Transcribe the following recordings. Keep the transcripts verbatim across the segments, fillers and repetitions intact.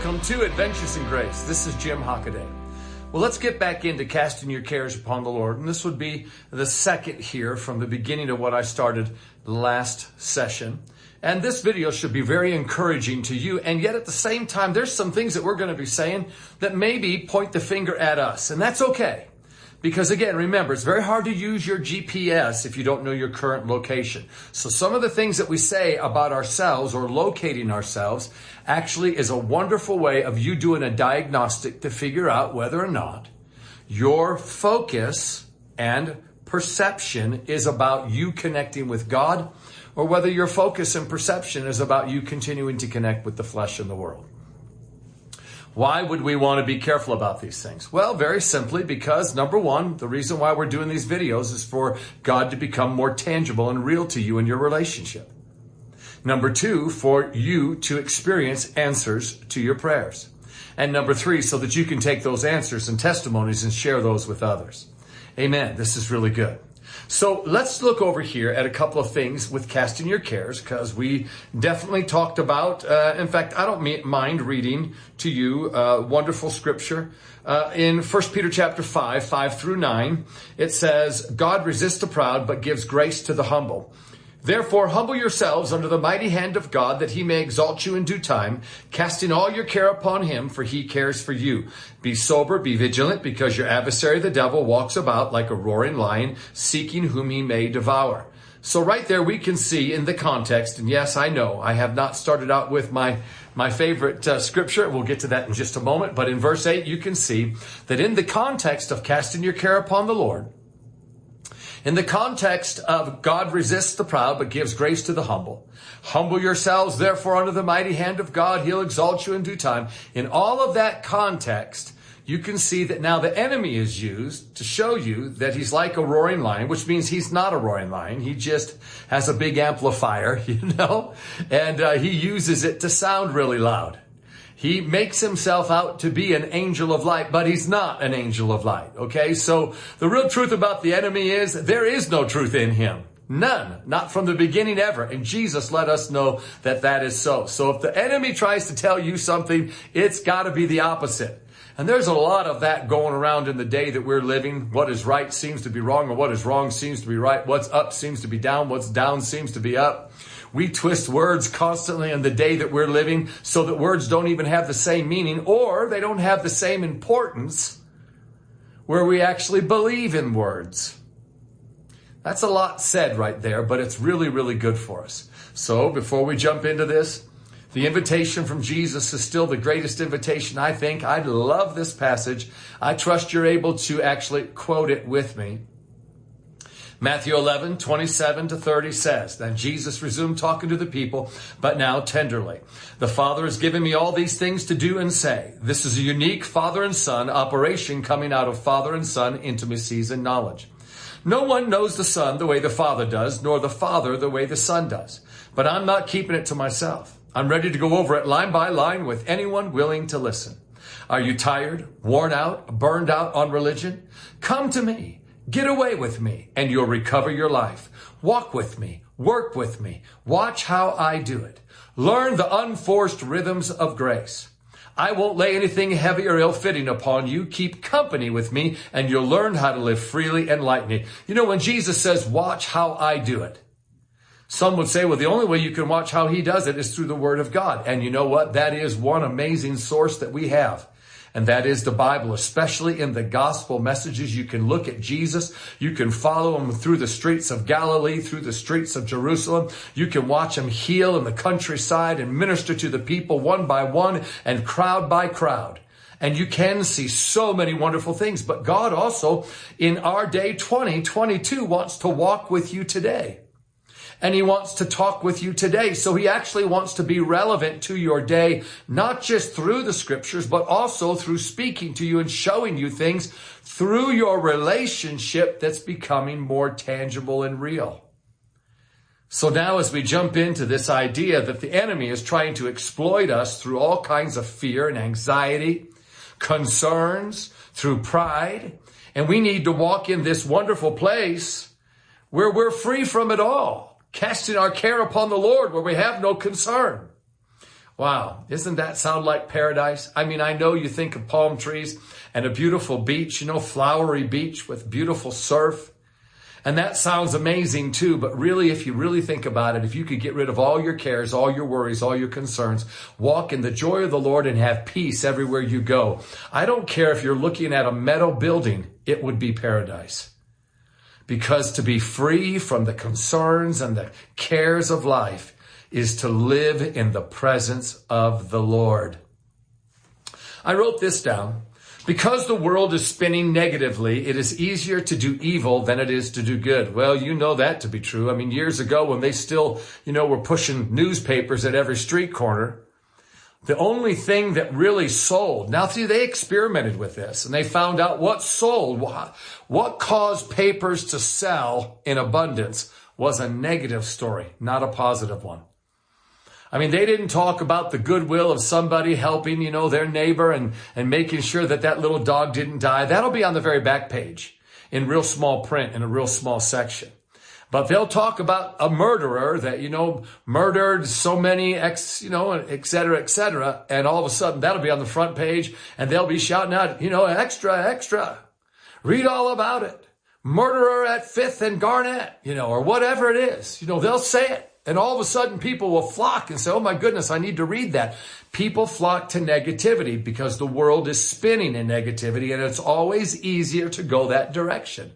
welcome to Adventures in Grace. This is Jim Hockaday. Well, let's get back into casting your cares upon the Lord. And this would be the second here from the beginning of what I started last session. And this video should be very encouraging to you. And yet at the same time, there's some things that we're going to be saying that maybe point the finger at us. And that's okay. Because again, remember, it's very hard to use your G P S if you don't know your current location. So some of the things that we say about ourselves or locating ourselves actually is a wonderful way of you doing a diagnostic to figure out whether or not your focus and perception is about you connecting with God, or whether your focus and perception is about you continuing to connect with the flesh and the world. Why would we want to be careful about these things? Well, very simply because, number one, the reason why we're doing these videos is for God to become more tangible and real to you in your relationship. Number two, for you to experience answers to your prayers. And number three, so that you can take those answers and testimonies and share those with others. Amen. This is really good. So let's look over here at a couple of things with casting your cares, because we definitely talked about, uh, in fact, I don't mind reading to you uh, wonderful scripture. Uh, in First Peter chapter five, five through nine, it says, God resists the proud, but gives grace to the humble. Therefore, humble yourselves under the mighty hand of God, that he may exalt you in due time, casting all your care upon him, for he cares for you. Be sober, be vigilant, because your adversary, the devil, walks about like a roaring lion, seeking whom he may devour. So right there we can see in the context, and yes, I know, I have not started out with my, my favorite uh, scripture. We'll get to that in just a moment. But in verse eight, you can see that in the context of casting your care upon the Lord, in the context of God resists the proud, but gives grace to the humble. Humble yourselves, therefore, under the mighty hand of God. He'll exalt you in due time. In all of that context, you can see that now the enemy is used to show you that he's like a roaring lion, which means he's not a roaring lion. He just has a big amplifier, you know, and uh, he uses it to sound really loud. He makes himself out to be an angel of light, but he's not an angel of light, okay? So the real truth about the enemy is there is no truth in him. None. Not from the beginning ever. And Jesus let us know that that is so. So if the enemy tries to tell you something, it's got to be the opposite. And there's a lot of that going around in the day that we're living. What is right seems to be wrong, or what is wrong seems to be right. What's up seems to be down. What's down seems to be up. We twist words constantly in the day that we're living so that words don't even have the same meaning, or they don't have the same importance where we actually believe in words. That's a lot said right there, but it's really, really good for us. So before we jump into this, the invitation from Jesus is still the greatest invitation, I think. I love this passage. I trust you're able to actually quote it with me. Matthew eleven, twenty-seven to thirty says, Then Jesus resumed talking to the people, but now tenderly. The Father has given me all these things to do and say. This is a unique father and son operation coming out of father and son intimacies and knowledge. No one knows the Son the way the Father does, nor the Father the way the Son does. But I'm not keeping it to myself. I'm ready to go over it line by line with anyone willing to listen. Are you tired, worn out, burned out on religion? Come to me. Get away with me, and you'll recover your life. Walk with me. Work with me. Watch how I do it. Learn the unforced rhythms of grace. I won't lay anything heavy or ill-fitting upon you. Keep company with me, and you'll learn how to live freely and lightly. You know, when Jesus says, watch how I do it, some would say, well, the only way you can watch how he does it is through the Word of God. And you know what? That is one amazing source that we have. And that is the Bible, especially in the gospel messages. You can look at Jesus. You can follow him through the streets of Galilee, through the streets of Jerusalem. You can watch him heal in the countryside and minister to the people one by one and crowd by crowd. And you can see so many wonderful things. But God also, in our day twenty twenty-two, wants to walk with you today. And he wants to talk with you today. So he actually wants to be relevant to your day, not just through the scriptures, but also through speaking to you and showing you things through your relationship that's becoming more tangible and real. So now as we jump into this idea that the enemy is trying to exploit us through all kinds of fear and anxiety, concerns, through pride, and we need to walk in this wonderful place where we're free from it all. Casting our care upon the Lord where we have no concern. Wow, doesn't that sound like paradise? I mean, I know you think of palm trees and a beautiful beach, you know, flowery beach with beautiful surf. And that sounds amazing too, but really, if you really think about it, if you could get rid of all your cares, all your worries, all your concerns, walk in the joy of the Lord and have peace everywhere you go. I don't care if you're looking at a metal building, it would be paradise. Because to be free from the concerns and the cares of life is to live in the presence of the Lord. I wrote this down. Because the world is spinning negatively, it is easier to do evil than it is to do good. Well, you know that to be true. I mean, years ago when they still, you know, were pushing newspapers at every street corner, the only thing that really sold, now see, they experimented with this and they found out what sold, what caused papers to sell in abundance was a negative story, not a positive one. I mean, they didn't talk about the goodwill of somebody helping, you know, their neighbor and, and making sure that that little dog didn't die. That'll be on the very back page in real small print in a real small section. But they'll talk about a murderer that, you know, murdered so many ex, you know, et cetera, et cetera. And all of a sudden that'll be on the front page and they'll be shouting out, you know, extra, extra. Read all about it. Murderer at Fifth and Garnett, you know, or whatever it is. You know, they'll say it. And all of a sudden people will flock and say, oh my goodness, I need to read that. People flock to negativity because the world is spinning in negativity and it's always easier to go that direction.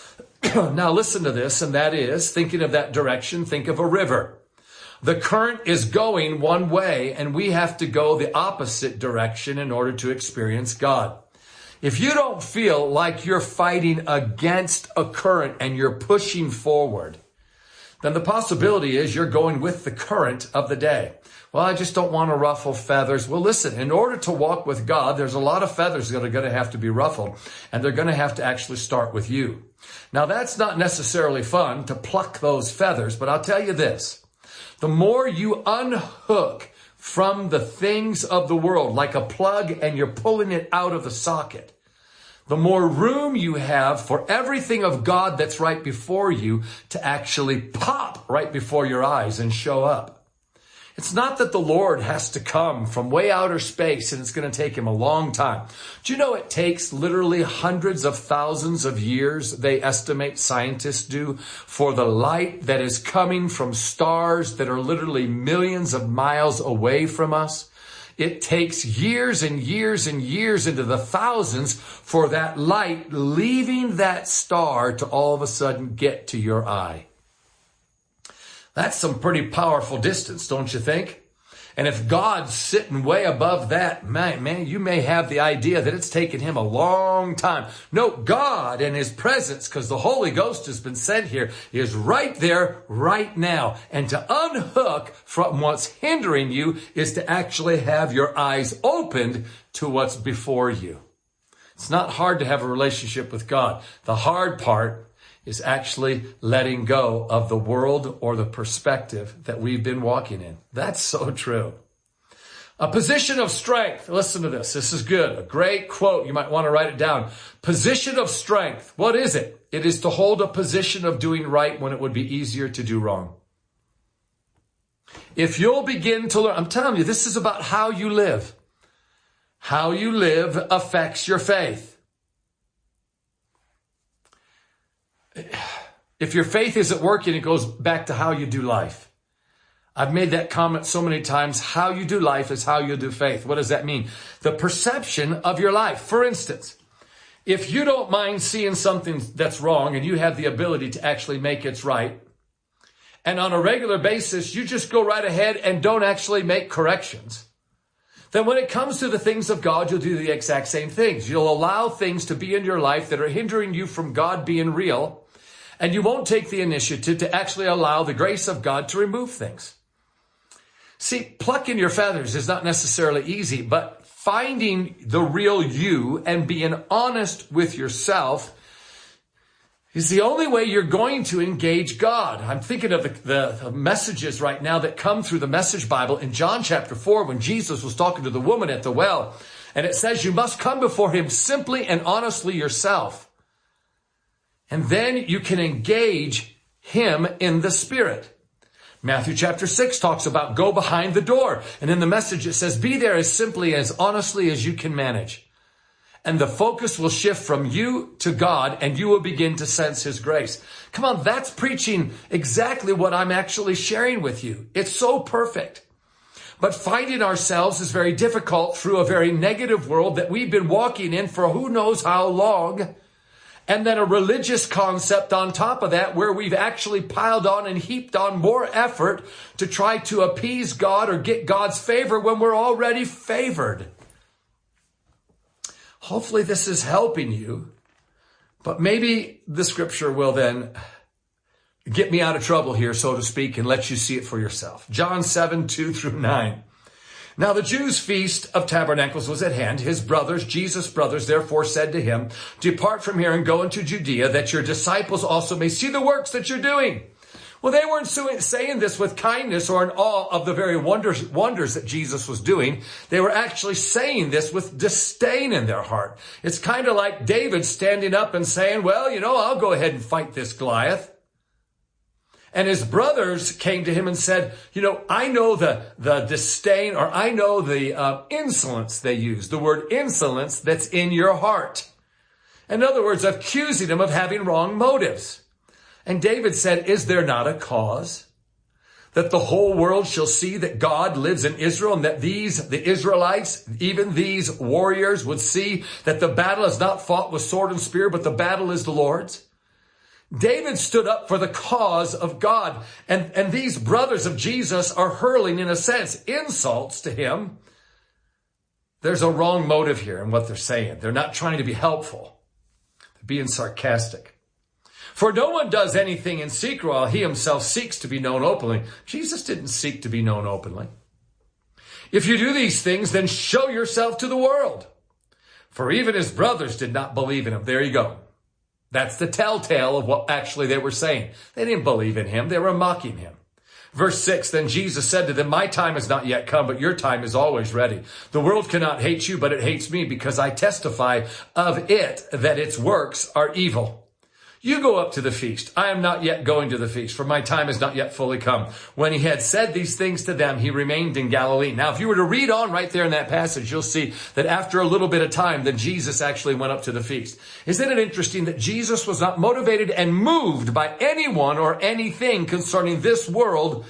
Now listen to this, and that is, thinking of that direction, think of a river. The current is going one way and we have to go the opposite direction in order to experience God. If you don't feel like you're fighting against a current and you're pushing forward, then the possibility is you're going with the current of the day. Well, I just don't want to ruffle feathers. Well, listen, in order to walk with God, there's a lot of feathers that are going to have to be ruffled, and they're going to have to actually start with you. Now, that's not necessarily fun to pluck those feathers, but I'll tell you this. The more you unhook from the things of the world, like a plug, and you're pulling it out of the socket, the more room you have for everything of God that's right before you to actually pop right before your eyes and show up. It's not that the Lord has to come from way outer space and it's going to take him a long time. Do you know it takes literally hundreds of thousands of years, they estimate, scientists do, for the light that is coming from stars that are literally millions of miles away from us? It takes years and years and years into the thousands for that light leaving that star to all of a sudden get to your eye. That's some pretty powerful distance, don't you think? And if God's sitting way above that, man, man, you may have the idea that it's taken him a long time. No, God and his presence, because the Holy Ghost has been sent here, is right there, right now. And to unhook from what's hindering you is to actually have your eyes opened to what's before you. It's not hard to have a relationship with God. The hard part is actually letting go of the world or the perspective that we've been walking in. That's so true. A position of strength. Listen to this. This is good. A great quote. You might want to write it down. Position of strength. What is it? It is to hold a position of doing right when it would be easier to do wrong. If you'll begin to learn, I'm telling you, this is about how you live. How you live affects your faith. If your faith isn't working, it goes back to how you do life. I've made that comment so many times. How you do life is how you do faith. What does that mean? The perception of your life. For instance, if you don't mind seeing something that's wrong and you have the ability to actually make it right, and on a regular basis, you just go right ahead and don't actually make corrections, then when it comes to the things of God, you'll do the exact same things. You'll allow things to be in your life that are hindering you from God being real, and you won't take the initiative to actually allow the grace of God to remove things. See, plucking your feathers is not necessarily easy, but finding the real you and being honest with yourself is the only way you're going to engage God. I'm thinking of the, the, the messages right now that come through the Message Bible in John chapter four when Jesus was talking to the woman at the well. And it says you must come before him simply and honestly yourself. And then you can engage him in the Spirit. Matthew chapter six talks about go behind the door. And in the Message, it says, be there as simply, as honestly as you can manage. And the focus will shift from you to God, and you will begin to sense his grace. Come on, that's preaching exactly what I'm actually sharing with you. It's so perfect. But finding ourselves is very difficult through a very negative world that we've been walking in for who knows how long. And then a religious concept on top of that, where we've actually piled on and heaped on more effort to try to appease God or get God's favor when we're already favored. Hopefully this is helping you, but maybe the scripture will then get me out of trouble here, so to speak, and let you see it for yourself. John seven, two through nine. Now the Jews' feast of tabernacles was at hand. His brothers, Jesus' brothers, therefore said to him, depart from here and go into Judea, that your disciples also may see the works that you're doing. Well, they weren't saying this with kindness or in awe of the very wonders, wonders that Jesus was doing. They were actually saying this with disdain in their heart. It's kind of like David standing up and saying, well, you know, I'll go ahead and fight this Goliath. And his brothers came to him and said, you know, I know the, the disdain, or I know the uh, insolence they use, the word insolence that's in your heart. In other words, accusing him of having wrong motives. And David said, is there not a cause that the whole world shall see that God lives in Israel, and that these, the Israelites, even these warriors, would see that the battle is not fought with sword and spear, but the battle is the Lord's? David stood up for the cause of God, and, and these brothers of Jesus are hurling, in a sense, insults to him. There's a wrong motive here in what they're saying. They're not trying to be helpful. They're being sarcastic. For no one does anything in secret while he himself seeks to be known openly. Jesus didn't seek to be known openly. If you do these things, then show yourself to the world. For even his brothers did not believe in him. There you go. That's the telltale of what actually they were saying. They didn't believe in him. They were mocking him. Verse six, then Jesus said to them, my time has not yet come, but your time is always ready. The world cannot hate you, but it hates me because I testify of it that its works are evil. You go up to the feast. I am not yet going to the feast, for my time has not yet fully come. When he had said these things to them, he remained in Galilee. Now, if you were to read on right there in that passage, you'll see that after a little bit of time, then Jesus actually went up to the feast. Isn't it interesting that Jesus was not motivated and moved by anyone or anything concerning this world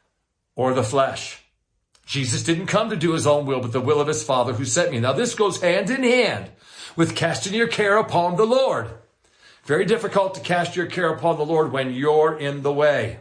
or the flesh? Jesus didn't come to do his own will, but the will of his Father who sent me. Now, this goes hand in hand with casting your care upon the Lord. Very difficult to cast your care upon the Lord when you're in the way.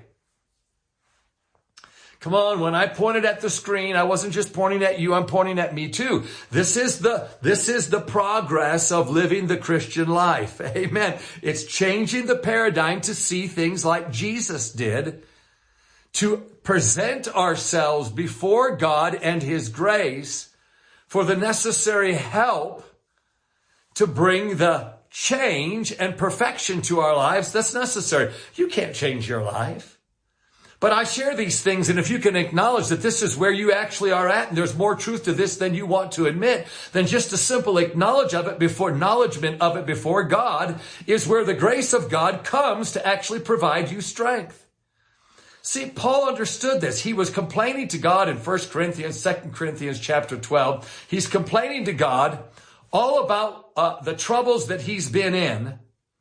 Come on, when I pointed at the screen, I wasn't just pointing at you, I'm pointing at me too. This is the, this is the progress of living the Christian life. Amen. It's changing the paradigm to see things like Jesus did, to present ourselves before God and his grace for the necessary help to bring the change and perfection to our lives that's necessary. You can't change your life. But I share these things, and if you can acknowledge that this is where you actually are at, and there's more truth to this than you want to admit, then just a simple acknowledge of it before, acknowledgement of it before God is where the grace of God comes to actually provide you strength. See, Paul understood this. He was complaining to God in First Corinthians, Second Corinthians chapter twelve. He's complaining to God all about uh, the troubles that he's been in,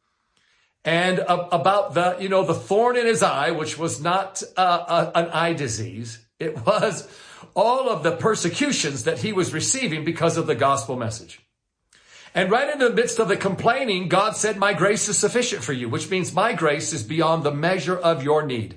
and uh, about the, you know, the thorn in his eye, which was not uh, a, an eye disease. It was all of the persecutions that he was receiving because of the gospel message. And right in the midst of the complaining, God said, my grace is sufficient for you, which means my grace is beyond the measure of your need.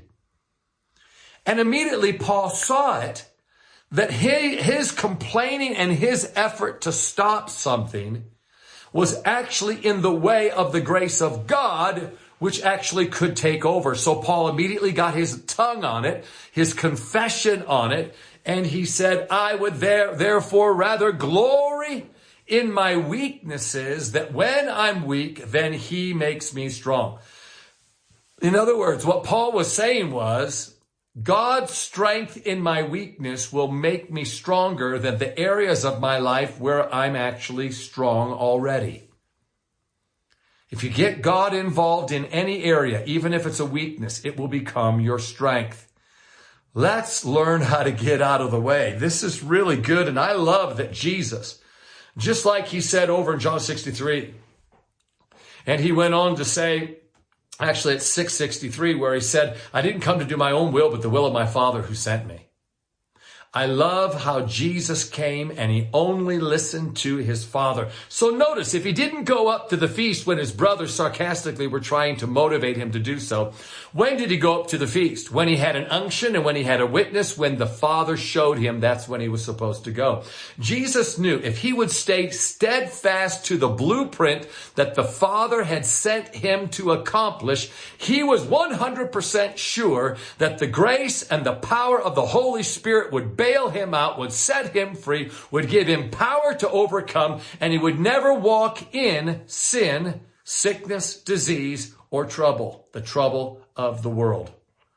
And immediately Paul saw it, that his complaining and his effort to stop something was actually in the way of the grace of God, which actually could take over. So Paul immediately got his tongue on it, his confession on it, and he said, I would there, therefore rather glory in my weaknesses, that when I'm weak, then he makes me strong. In other words, what Paul was saying was, God's strength in my weakness will make me stronger than the areas of my life where I'm actually strong already. If you get God involved in any area, even if it's a weakness, it will become your strength. Let's learn how to get out of the way. This is really good. And I love that Jesus, just like he said over in John sixty-three, and he went on to say, actually it's six sixty-three, where he said, I didn't come to do my own will, but the will of my Father who sent me. I love how Jesus came and he only listened to his Father. So notice, if he didn't go up to the feast when his brothers sarcastically were trying to motivate him to do so, when did he go up to the feast? When he had an unction and when he had a witness, when the Father showed him, that's when he was supposed to go. Jesus knew if he would stay steadfast to the blueprint that the Father had sent him to accomplish, he was one hundred percent sure that the grace and the power of the Holy Spirit would bail him out, would set him free, would give him power to overcome, and he would never walk in sin, sickness, disease, or trouble, the trouble of the world.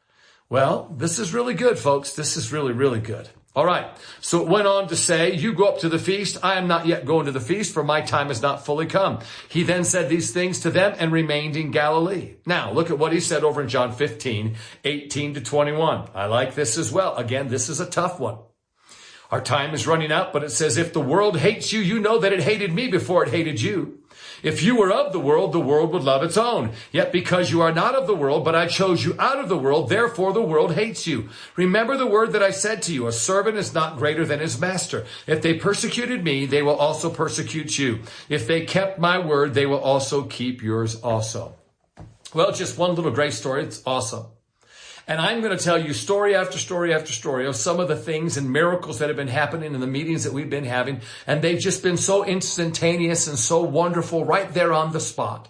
Well, this is really good, folks. This is really, really good. All right. So it went on to say, you go up to the feast. I am not yet going to the feast, for my time has not fully come. He then said these things to them and remained in Galilee. Now, look at what he said over in John fifteen, eighteen to twenty-one. I like this as well. Again, this is a tough one. Our time is running out, but it says, if the world hates you, you know that it hated me before it hated you. If you were of the world, the world would love its own. Yet because you are not of the world, but I chose you out of the world, therefore the world hates you. Remember the word that I said to you, a servant is not greater than his master. If they persecuted me, they will also persecute you. If they kept my word, they will also keep yours also. Well, just one little grace story. It's awesome. And I'm going to tell you story after story after story of some of the things and miracles that have been happening in the meetings that we've been having. And they've just been so instantaneous and so wonderful right there on the spot.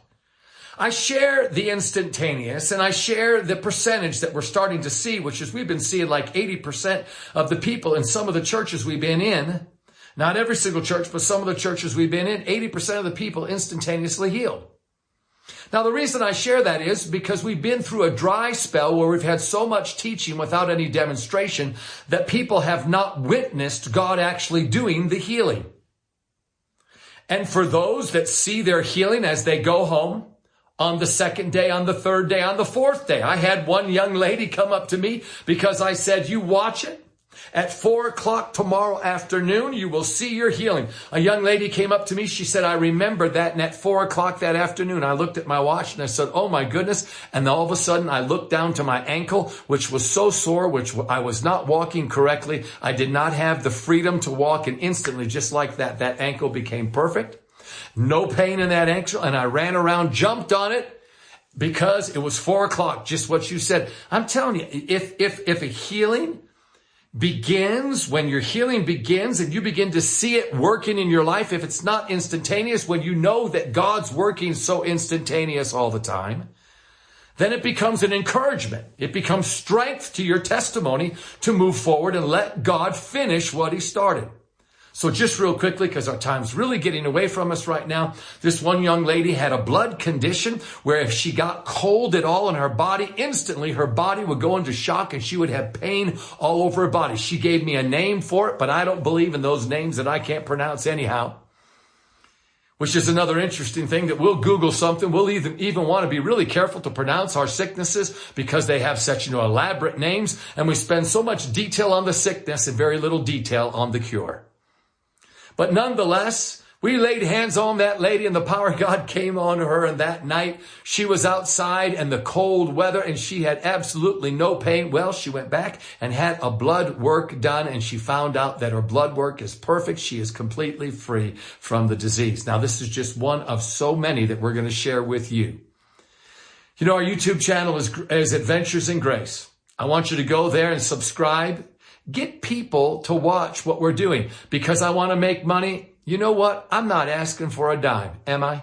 I share the instantaneous and I share the percentage that we're starting to see, which is we've been seeing like eighty percent of the people in some of the churches we've been in. Not every single church, but some of the churches we've been in, eighty percent of the people instantaneously healed. Now, the reason I share that is because we've been through a dry spell where we've had so much teaching without any demonstration that people have not witnessed God actually doing the healing. And for those that see their healing as they go home on the second day, on the third day, on the fourth day, I had one young lady come up to me because I said, you watch it. At four o'clock tomorrow afternoon, you will see your healing. A young lady came up to me. She said, I remember that. And at four o'clock that afternoon, I looked at my watch and I said, oh my goodness. And all of a sudden, I looked down to my ankle, which was so sore, which I was not walking correctly. I did not have the freedom to walk. And instantly, just like that, that ankle became perfect. No pain in that ankle. And I ran around, jumped on it because it was four o'clock. Just what you said. I'm telling you, if, if, if a healing begins, when your healing begins and you begin to see it working in your life, if it's not instantaneous, when you know that God's working so instantaneous all the time, then it becomes an encouragement. It becomes strength to your testimony to move forward and let God finish what he started. So just real quickly, because our time's really getting away from us right now, this one young lady had a blood condition where if she got cold at all in her body, instantly her body would go into shock and she would have pain all over her body. She gave me a name for it, but I don't believe in those names that I can't pronounce anyhow. Which is another interesting thing that we'll Google something. We'll even, even want to be really careful to pronounce our sicknesses because they have such, you know, elaborate names. And we spend so much detail on the sickness and very little detail on the cure. But nonetheless, we laid hands on that lady and the power of God came on her. And that night she was outside in the cold weather and she had absolutely no pain. Well, she went back and had a blood work done and she found out that her blood work is perfect. She is completely free from the disease. Now, this is just one of so many that we're going to share with you. You know, our YouTube channel is, is Adventures in Grace. I want you to go there and subscribe. Get people to watch what we're doing because I want to make money. You know what? I'm not asking for a dime, am I?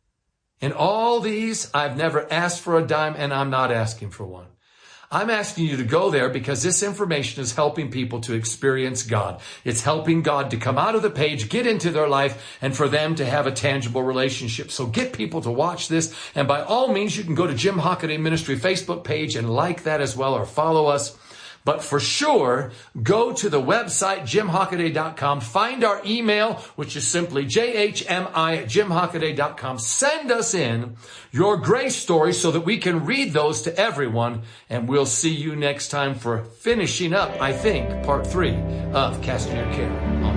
In all these, I've never asked for a dime and I'm not asking for one. I'm asking you to go there because this information is helping people to experience God. It's helping God to come out of the page, get into their life, and for them to have a tangible relationship. So get people to watch this. And by all means, you can go to Jim Hockaday Ministry Facebook page and like that as well or follow us. But for sure, go to the website, jim hockaday dot com. Find our email, which is simply J H M I at jim hockaday dot com. Send us in your grace stories so that we can read those to everyone. And we'll see you next time for finishing up, I think, part three of Casting Your Care